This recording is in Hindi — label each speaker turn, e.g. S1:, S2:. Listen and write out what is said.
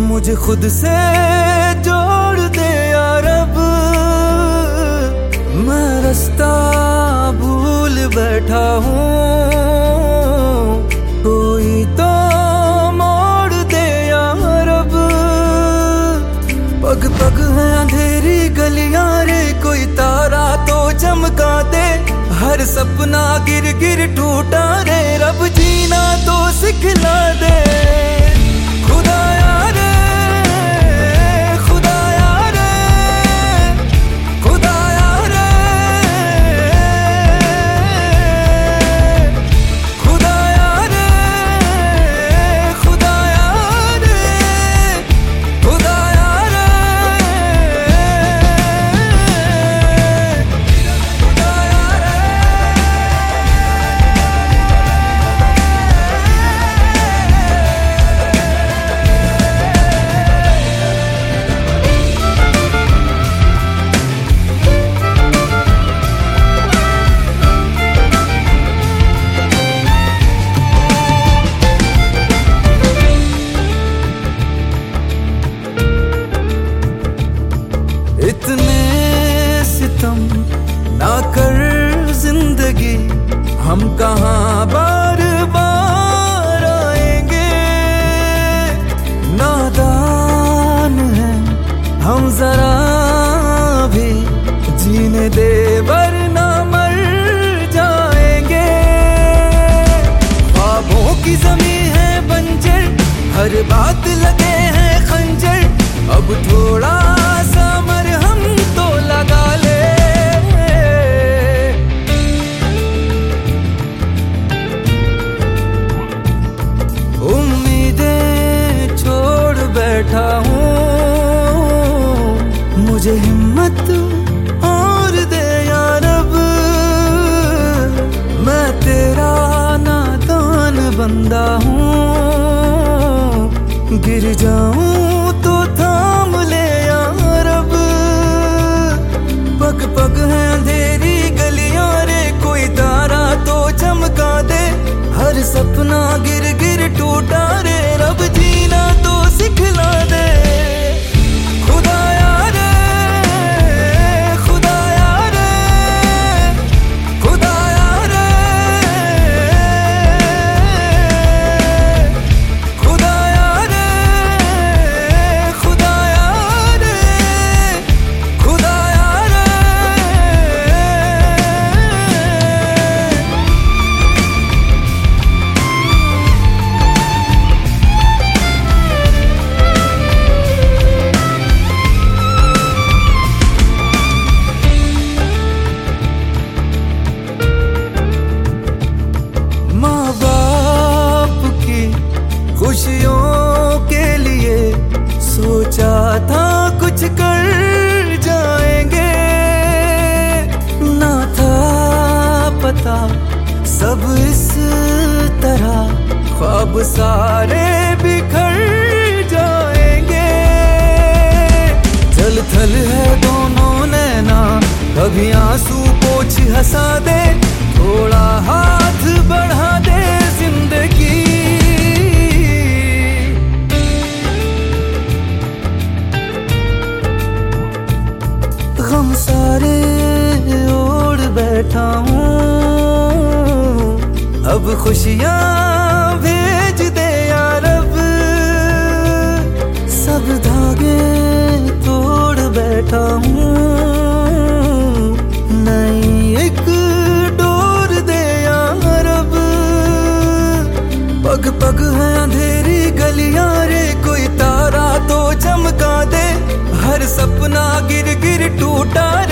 S1: मुझे खुद से जोड़ दे यार अब। मैं रास्ता भूल बैठा हूँ, कोई तो मोड़ दे यार अब। पग पग है अंधेरी गलियां रे, कोई तारा तो चमका दे। हर सपना गिर गिर टूटा रे, रब जीना तो सिखला दे। खुदाया रे, खुदाया रे, खुदाया रे, खुदाया रे, खुदाया रे, खुदाया रे, खुदाया रे। इतने सितम ना कर जिंदगी, हम कहाँ बार बार आएंगे। नादान हैं हम जरा भी, जीने दे वरना मर जाएंगे। ख्वाबों की ज़मीं है बंजर, हर बात लगे हैं खंजर। अब थोड़ा सा मरहम तो लगा ले। उम्मीदें छोड़ बैठा हूँ, मुझे हिम्मत और दे यार अब। मैं तेरा नादान बंदा हूँ, गिर जाऊं तो थाम ले यार अब। पग पग है अंधेरी गलियां रे, कोई तारा तो चमका दे। हर सपना गिर गिर टूटा रे, रब जीना तो सिखला दे। खुदाया रे, खुदाया रे, खुदाया रे, खुदाया रे, खुदाया रे, खुदाया रे। माँ बाप की खुशियों के लिए सोचा था कुछ कर जाएंगे। ना था पता सब इस तरह, ख्वाब सारे बिखर जाएंगे। जल थल है दोनों नैना, कभी आंसू पोंछ हंसा दे। थोड़ा हाथ बढ़ा दे जिंदगी। गम सारे ओढ़ बैठा हूँ, अब खुशियाँ भेज दे यार अब। सब धागे तोड़ बैठा हूँ, नई एक डोर दे यार अब। पग पग है अंधेरी गलियां रे, कोई तारा तो चमका दे। हर सपना गिर गिर टूटा